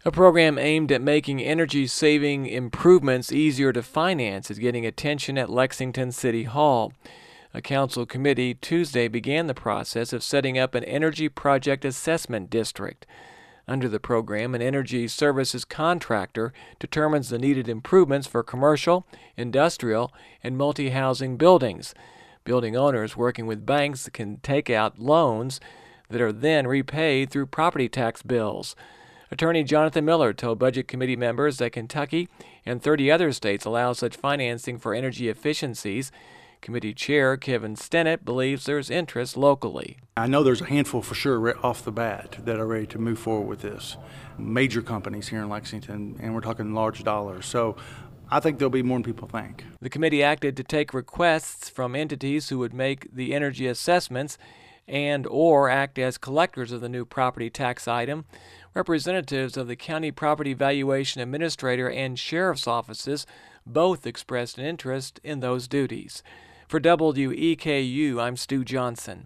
A program aimed at making energy-saving improvements easier to finance is getting attention at Lexington City Hall. A council committee Tuesday began the process of setting up an energy project assessment district. Under the program, an energy services contractor determines the needed improvements for commercial, industrial, and multi-housing buildings. Building owners working with banks can take out loans that are then repaid through property tax bills. Attorney Jonathan Miller told Budget Committee members that Kentucky and 30 other states allow such financing for energy efficiencies. Committee Chair Kevin Stennett believes there's interest locally. I know there's a handful for sure right off the bat that are ready to move forward with this. Major companies here in Lexington, and we're talking large dollars. So I think there'll be more than people think. The committee acted to take requests from entities who would make the energy assessments and or act as collectors of the new property tax item. Representatives of the County Property Valuation Administrator and Sheriff's offices both expressed an interest in those duties. For WEKU, I'm Stu Johnson.